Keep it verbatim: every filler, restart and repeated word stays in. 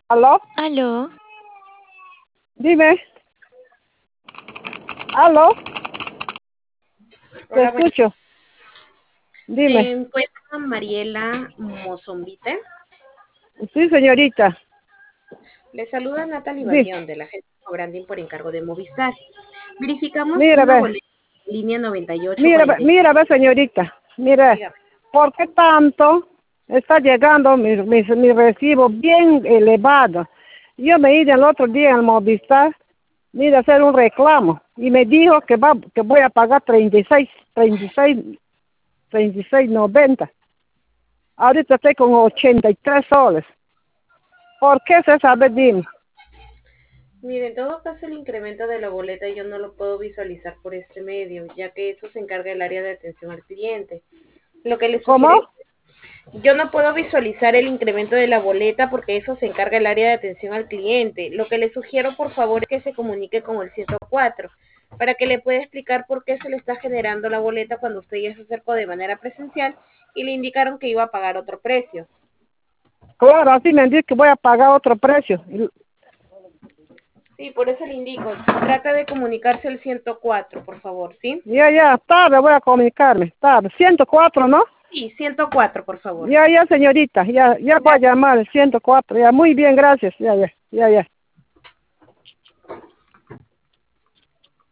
¿Aló? Aló, Dime. ¿Aló? Te Hola, buenas. escucho. Se Dime. encuentra Mariela Mozombite. Sí, señorita. Le saluda Natalie Di. Bayón de la agencia Branding por encargo de Movistar. Verificamos Mira, una ve. boleta en línea noventa y ocho Mira, ve, cuarenta y cinco. mira, ve, señorita. Mira, Dígame. ¿por qué tanto está llegando mi, mi, mi recibo bien elevado? Yo me iba el otro día al Movistar, mira, a hacer un reclamo. Y me dijo que, va, que voy a pagar treinta y seis, treinta y seis, treinta y seis noventa. Ahorita estoy con ochenta y tres soles. ¿Por qué se sabe? Dime. Mire, en todo caso el incremento de la boleta yo no lo puedo visualizar por este medio, ya que eso se encarga el área de atención al cliente. Lo que le ¿Cómo? sugiere, yo no puedo visualizar el incremento de la boleta porque eso se encarga el área de atención al cliente. Lo que le sugiero, por favor, es que se comunique con el ciento cuatro para que le pueda explicar por qué se le está generando la boleta cuando usted ya se acercó de manera presencial y le indicaron que iba a pagar otro precio. Claro, así me han dicho que voy a pagar otro precio. Y- Sí, por eso le indico, trata de comunicarse al ciento cuatro, por favor, ¿sí? Ya, ya, tarde voy a comunicarme. Tarde. ciento cuatro, ¿no? Sí, ciento cuatro, por favor. Ya, ya, señorita. Ya, ya voy a Gracias. llamar al ciento cuatro. Ya, muy bien, gracias. Ya, ya, ya, ya.